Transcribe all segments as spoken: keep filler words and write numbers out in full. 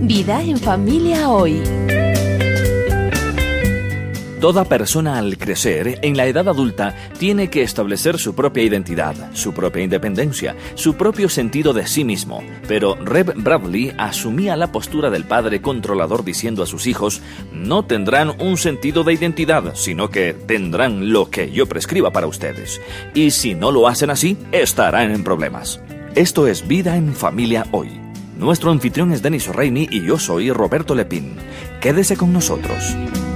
Vida en familia hoy. Toda persona al crecer en la edad adulta tiene que establecer su propia identidad, su propia independencia, su propio sentido de sí mismo. Pero Rev Bradley asumía la postura del padre controlador diciendo a sus hijos: no tendrán un sentido de identidad, sino que tendrán lo que yo prescriba para ustedes. Y si no lo hacen así, estarán en problemas. Esto es Vida en Familia Hoy. Nuestro anfitrión es Denis O'Reilly y yo soy Roberto Lepín. Quédese con nosotros.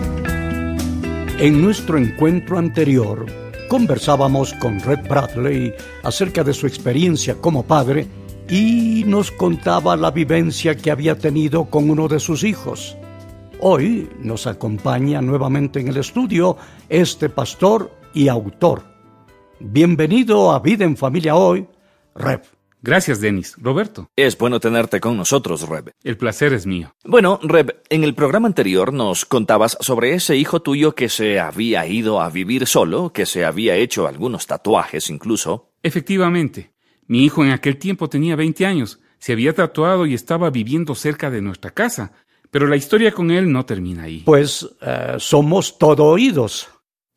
En nuestro encuentro anterior, conversábamos con Rev Bradley acerca de su experiencia como padre y nos contaba la vivencia que había tenido con uno de sus hijos. Hoy nos acompaña nuevamente en el estudio este pastor y autor. Bienvenido a Vida en Familia Hoy, Rev. Gracias, Denis. Roberto. Es bueno tenerte con nosotros, Rev. El placer es mío. Bueno, Rev, en el programa anterior nos contabas sobre ese hijo tuyo que se había ido a vivir solo, que se había hecho algunos tatuajes incluso. Efectivamente. Mi hijo en aquel tiempo tenía veinte años. Se había tatuado y estaba viviendo cerca de nuestra casa. Pero la historia con él no termina ahí. Pues eh, somos todo oídos.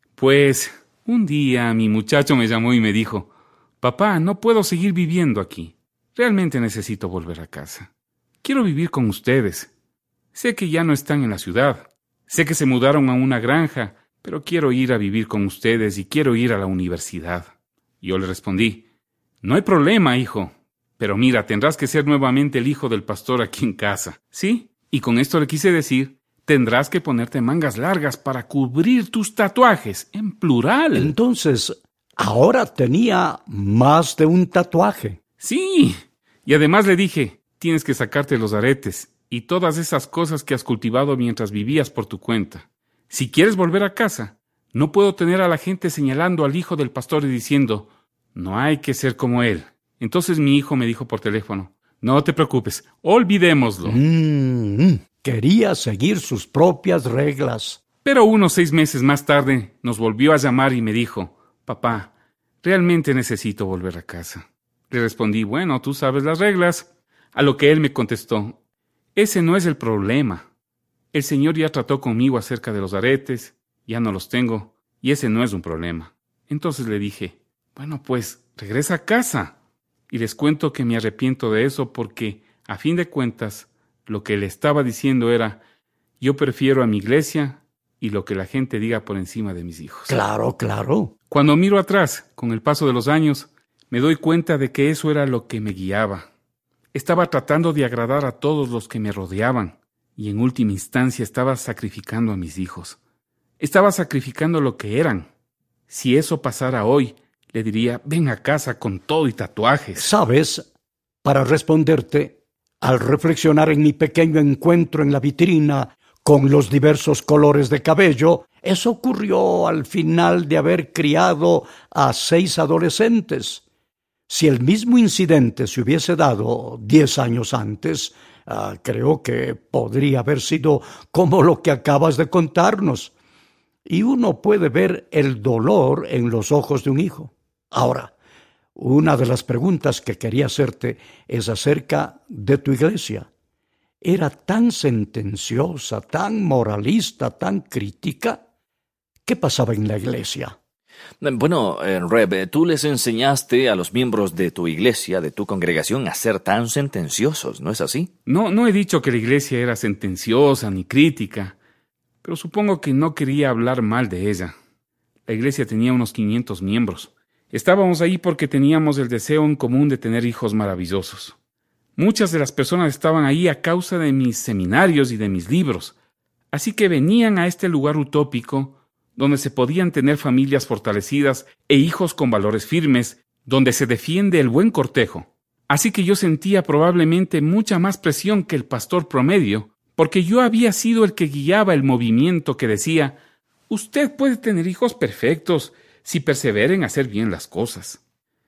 Pues un día mi muchacho me llamó y me dijo: papá, no puedo seguir viviendo aquí. Realmente necesito volver a casa. Quiero vivir con ustedes. Sé que ya no están en la ciudad. Sé que se mudaron a una granja, pero quiero ir a vivir con ustedes y quiero ir a la universidad. Yo le respondí: no hay problema, hijo. Pero mira, tendrás que ser nuevamente el hijo del pastor aquí en casa. ¿Sí? Y con esto le quise decir: tendrás que ponerte mangas largas para cubrir tus tatuajes, en plural. Entonces, ahora tenía más de un tatuaje. Sí, y además le dije: tienes que sacarte los aretes y todas esas cosas que has cultivado mientras vivías por tu cuenta. Si quieres volver a casa, no puedo tener a la gente señalando al hijo del pastor y diciendo: no hay que ser como él. Entonces mi hijo me dijo por teléfono: no te preocupes, olvidémoslo. Mm, quería seguir sus propias reglas. Pero unos seis meses más tarde nos volvió a llamar y me dijo: papá, realmente necesito volver a casa. Le respondí: bueno, tú sabes las reglas. A lo que él me contestó: ese no es el problema. El Señor ya trató conmigo acerca de los aretes, ya no los tengo, y ese no es un problema. Entonces le dije: bueno, pues regresa a casa. Y les cuento que me arrepiento de eso porque, a fin de cuentas, lo que le estaba diciendo era: yo prefiero a mi iglesia y lo que la gente diga por encima de mis hijos. Claro, claro. Cuando miro atrás, con el paso de los años, me doy cuenta de que eso era lo que me guiaba. Estaba tratando de agradar a todos los que me rodeaban y en última instancia estaba sacrificando a mis hijos. Estaba sacrificando lo que eran. Si eso pasara hoy, le diría: ven a casa con todo y tatuajes. ¿Sabes? Para responderte, al reflexionar en mi pequeño encuentro en la vitrina con los diversos colores de cabello, eso ocurrió al final de haber criado a seis adolescentes. Si el mismo incidente se hubiese dado diez años antes, uh, creo que podría haber sido como lo que acabas de contarnos. Y uno puede ver el dolor en los ojos de un hijo. Ahora, una de las preguntas que quería hacerte es acerca de tu iglesia. ¿Era tan sentenciosa, tan moralista, tan crítica? ¿Qué pasaba en la iglesia? Bueno, eh, Rev, tú les enseñaste a los miembros de tu iglesia, de tu congregación, a ser tan sentenciosos, ¿no es así? No, no he dicho que la iglesia era sentenciosa ni crítica, pero supongo que no quería hablar mal de ella. La iglesia tenía unos quinientos miembros. Estábamos ahí porque teníamos el deseo en común de tener hijos maravillosos. Muchas de las personas estaban ahí a causa de mis seminarios y de mis libros, así que venían a este lugar utópico donde se podían tener familias fortalecidas e hijos con valores firmes, donde se defiende el buen cortejo. Así que yo sentía probablemente mucha más presión que el pastor promedio, porque yo había sido el que guiaba el movimiento que decía: usted puede tener hijos perfectos si persevera en hacer bien las cosas.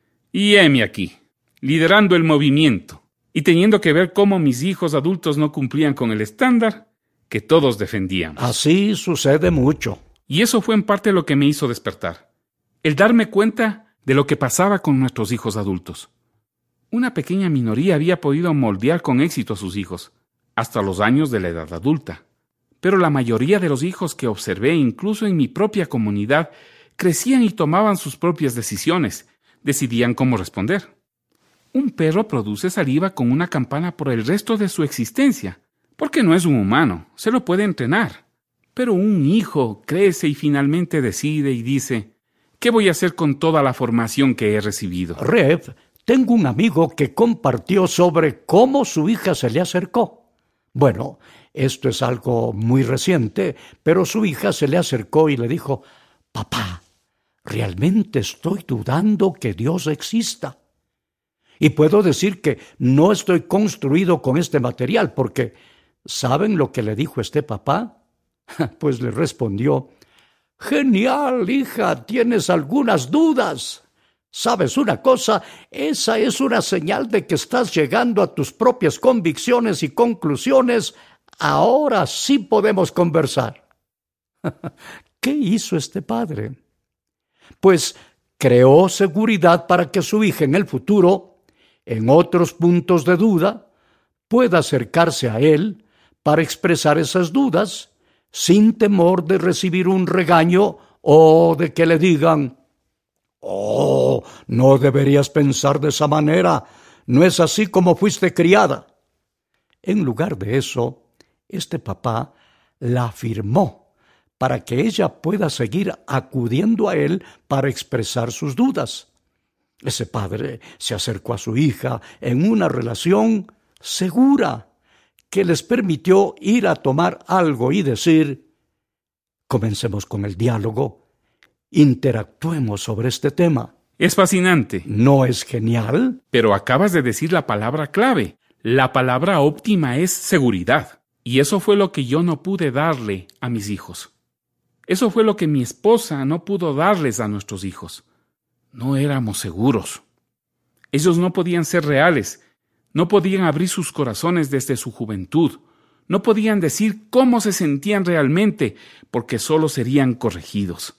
Y heme aquí, liderando el movimiento, y teniendo que ver cómo mis hijos adultos no cumplían con el estándar que todos defendíamos. Así sucede mucho. Y eso fue en parte lo que me hizo despertar. El darme cuenta de lo que pasaba con nuestros hijos adultos. Una pequeña minoría había podido moldear con éxito a sus hijos, hasta los años de la edad adulta. Pero la mayoría de los hijos que observé, incluso en mi propia comunidad, crecían y tomaban sus propias decisiones, decidían cómo responder. Un perro produce saliva con una campana por el resto de su existencia, porque no es un humano, se lo puede entrenar. Pero un hijo crece y finalmente decide y dice, ¿qué voy a hacer con toda la formación que he recibido? Rev, tengo un amigo que compartió sobre cómo su hija se le acercó. Bueno, esto es algo muy reciente, pero su hija se le acercó y le dijo, papá, realmente estoy dudando que Dios exista. Y puedo decir que no estoy construido con este material, porque ¿saben lo que le dijo este papá? Pues le respondió, genial, hija, tienes algunas dudas. ¿Sabes una cosa? Esa es una señal de que estás llegando a tus propias convicciones y conclusiones. Ahora sí podemos conversar. ¿Qué hizo este padre? Pues creó seguridad para que su hija en el futuro, en otros puntos de duda, pueda acercarse a él para expresar esas dudas sin temor de recibir un regaño o de que le digan, oh, no deberías pensar de esa manera, no es así como fuiste criada. En lugar de eso, este papá la afirmó para que ella pueda seguir acudiendo a él para expresar sus dudas. Ese padre se acercó a su hija en una relación segura que les permitió ir a tomar algo y decir, comencemos con el diálogo, interactuemos sobre este tema. Es fascinante. ¿No es genial? Pero acabas de decir la palabra clave. La palabra óptima es seguridad. Y eso fue lo que yo no pude darle a mis hijos. Eso fue lo que mi esposa no pudo darles a nuestros hijos. No éramos seguros. Ellos no podían ser reales. No podían abrir sus corazones desde su juventud. No podían decir cómo se sentían realmente, porque solo serían corregidos.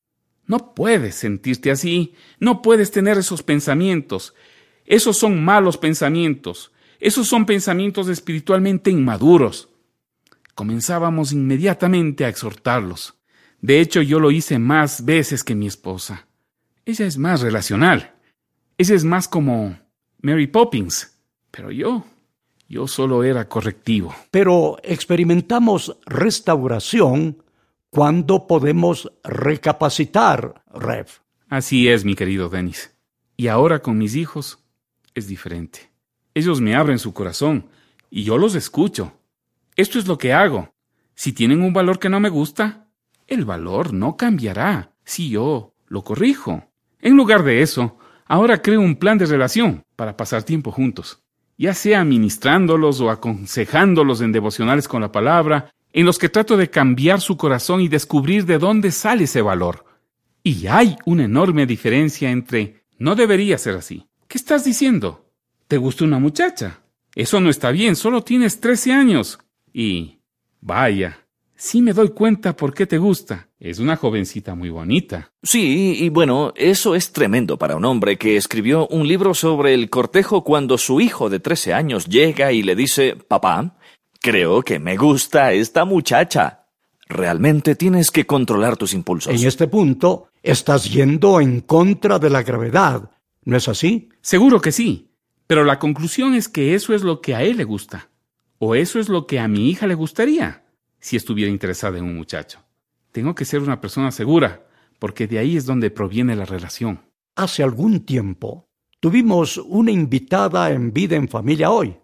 No puedes sentirte así. No puedes tener esos pensamientos. Esos son malos pensamientos. Esos son pensamientos espiritualmente inmaduros. Comenzábamos inmediatamente a exhortarlos. De hecho, yo lo hice más veces que mi esposa. Ella es más relacional. Ella es más como Mary Poppins. Pero yo, yo solo era correctivo. Pero experimentamos restauración cuando podemos recapacitar, Rev. Así es, mi querido Dennis. Y ahora con mis hijos es diferente. Ellos me abren su corazón y yo los escucho. Esto es lo que hago. Si tienen un valor que no me gusta, el valor no cambiará si yo lo corrijo. En lugar de eso, ahora creo un plan de relación para pasar tiempo juntos. Ya sea ministrándolos o aconsejándolos en devocionales con la palabra, en los que trato de cambiar su corazón y descubrir de dónde sale ese valor. Y hay una enorme diferencia entre no debería ser así. ¿Qué estás diciendo? ¿Te gusta una muchacha? Eso no está bien, solo tienes trece años. Y, vaya, sí me doy cuenta por qué te gusta. Es una jovencita muy bonita. Sí, y bueno, eso es tremendo para un hombre que escribió un libro sobre el cortejo cuando su hijo de trece años llega y le dice, papá, creo que me gusta esta muchacha. Realmente tienes que controlar tus impulsos. En este punto, estás yendo en contra de la gravedad, ¿no es así? Seguro que sí, pero la conclusión es que eso es lo que a él le gusta. O eso es lo que a mi hija le gustaría, si estuviera interesada en un muchacho. Tengo que ser una persona segura, porque de ahí es donde proviene la relación. Hace algún tiempo tuvimos una invitada en Vida en Familia Hoy,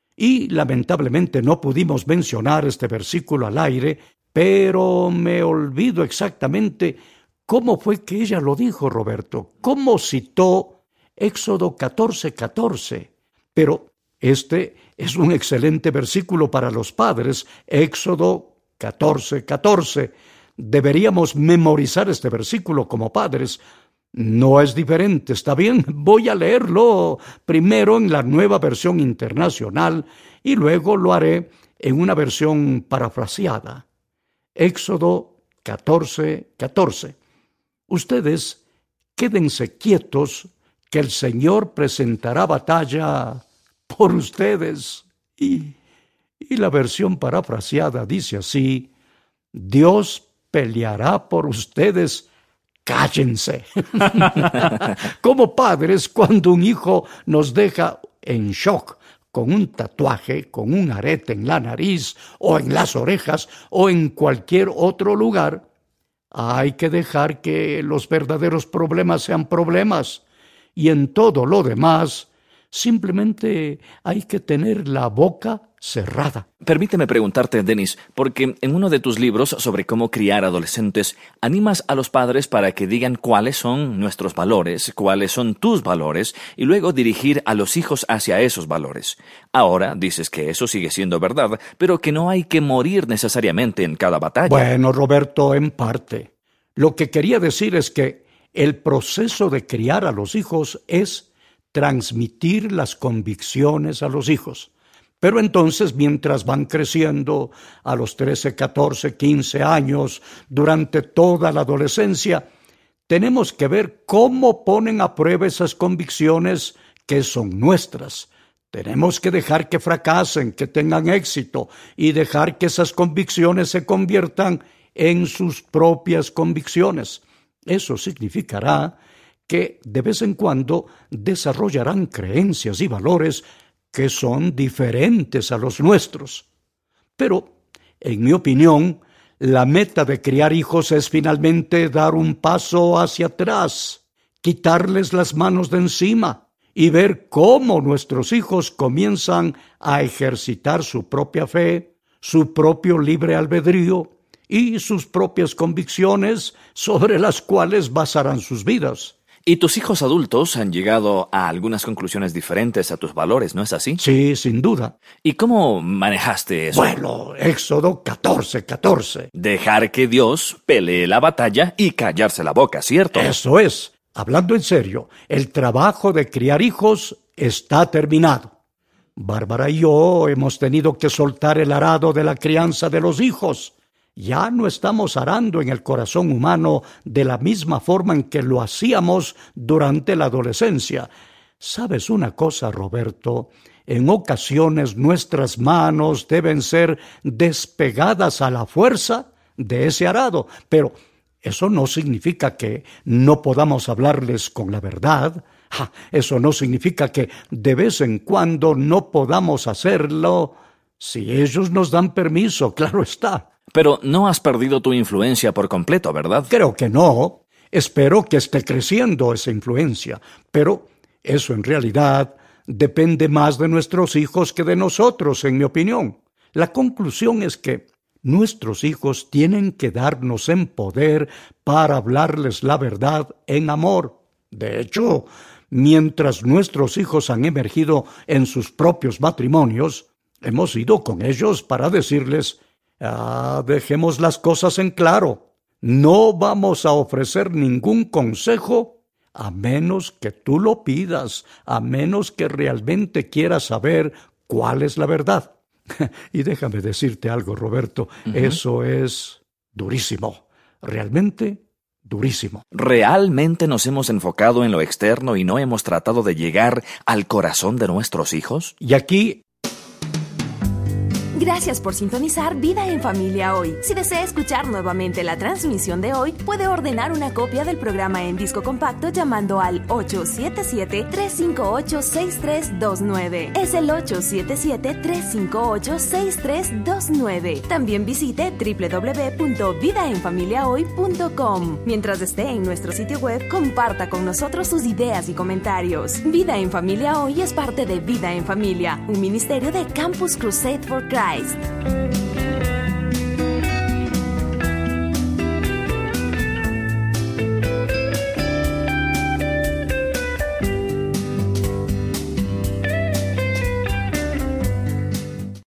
y lamentablemente no pudimos mencionar este versículo al aire, pero me olvido exactamente cómo fue que ella lo dijo, Roberto, cómo citó Éxodo catorce catorce. Pero este es un excelente versículo para los padres, Éxodo catorce catorce. Deberíamos memorizar este versículo como padres. No es diferente, ¿está bien? Voy a leerlo primero en la Nueva Versión Internacional y luego lo haré en una versión parafraseada. Éxodo catorce catorce. Ustedes quédense quietos, que el Señor presentará batalla por ustedes. Y, Y la versión parafraseada dice así: Dios peleará por ustedes, cállense. Como padres, cuando un hijo nos deja en shock con un tatuaje, con un arete en la nariz o en las orejas o en cualquier otro lugar, hay que dejar que los verdaderos problemas sean problemas, y en todo lo demás simplemente hay que tener la boca cerrada. Permíteme preguntarte, Denis, porque en uno de tus libros sobre cómo criar adolescentes, animas a los padres para que digan cuáles son nuestros valores, cuáles son tus valores, y luego dirigir a los hijos hacia esos valores. Ahora dices que eso sigue siendo verdad, pero que no hay que morir necesariamente en cada batalla. Bueno, Roberto, en parte. Lo que quería decir es que el proceso de criar a los hijos es transmitir las convicciones a los hijos. Pero entonces, mientras van creciendo a los trece, catorce, quince años, durante toda la adolescencia, tenemos que ver cómo ponen a prueba esas convicciones que son nuestras. Tenemos que dejar que fracasen, que tengan éxito, y dejar que esas convicciones se conviertan en sus propias convicciones. Eso significará que de vez en cuando desarrollarán creencias y valores que son diferentes a los nuestros. Pero, en mi opinión, la meta de criar hijos es finalmente dar un paso hacia atrás, quitarles las manos de encima y ver cómo nuestros hijos comienzan a ejercitar su propia fe, su propio libre albedrío y sus propias convicciones sobre las cuales basarán sus vidas. Y tus hijos adultos han llegado a algunas conclusiones diferentes a tus valores, ¿no es así? Sí, sin duda. ¿Y cómo manejaste eso? Bueno, Éxodo catorce, catorce. Dejar que Dios pelee la batalla y callarse la boca, ¿cierto? Eso es. Hablando en serio, el trabajo de criar hijos está terminado. Bárbara y yo hemos tenido que soltar el arado de la crianza de los hijos. Ya no estamos arando en el corazón humano de la misma forma en que lo hacíamos durante la adolescencia. ¿Sabes una cosa, Roberto? En ocasiones nuestras manos deben ser despegadas a la fuerza de ese arado, pero eso no significa que no podamos hablarles con la verdad. Ja, eso no significa que de vez en cuando no podamos hacerlo si ellos nos dan permiso, claro está. Pero no has perdido tu influencia por completo, ¿verdad? Creo que no. Espero que esté creciendo esa influencia, pero eso en realidad depende más de nuestros hijos que de nosotros, en mi opinión. La conclusión es que nuestros hijos tienen que darnos en poder para hablarles la verdad en amor. De hecho, mientras nuestros hijos han emergido en sus propios matrimonios, hemos ido con ellos para decirles: Ah, dejemos las cosas en claro. No vamos a ofrecer ningún consejo a menos que tú lo pidas, a menos que realmente quieras saber cuál es la verdad. Y déjame decirte algo, Roberto, uh-huh. Eso es durísimo, realmente durísimo. ¿Realmente nos hemos enfocado en lo externo y no hemos tratado de llegar al corazón de nuestros hijos? Y aquí... Gracias por sintonizar Vida en Familia Hoy. Si desea escuchar nuevamente la transmisión de hoy, puede ordenar una copia del programa en disco compacto llamando al ocho siete siete, tres cinco ocho, seis tres dos nueve. Es el ocho siete siete, tres cinco ocho, seis tres dos nueve. También visite doble u doble u doble u punto vida en familia hoy punto com. Mientras esté en nuestro sitio web, comparta con nosotros sus ideas y comentarios. Vida en Familia Hoy es parte de Vida en Familia, un ministerio de Campus Crusade for Christ.